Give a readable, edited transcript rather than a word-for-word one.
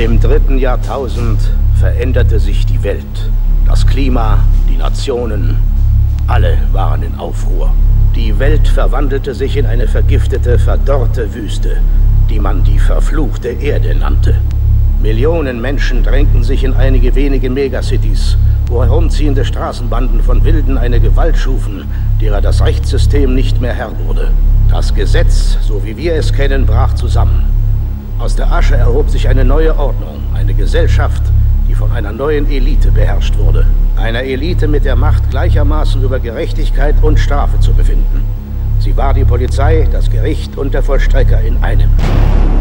Im 3. Jahrtausend veränderte sich die Welt. Das Klima, die Nationen, alle waren in Aufruhr. Die Welt verwandelte sich in eine vergiftete, verdorrte Wüste, die man die verfluchte Erde nannte. Millionen Menschen drängten sich in einige wenige Megacities, wo herumziehende Straßenbanden von Wilden eine Gewalt schufen, derer das Rechtssystem nicht mehr Herr wurde. Das Gesetz, so wie wir es kennen, brach zusammen. Aus der Asche erhob sich eine neue Ordnung, eine Gesellschaft, die von einer neuen Elite beherrscht wurde. Einer Elite mit der Macht, gleichermaßen über Gerechtigkeit und Strafe zu befinden. Sie war die Polizei, das Gericht und der Vollstrecker in einem.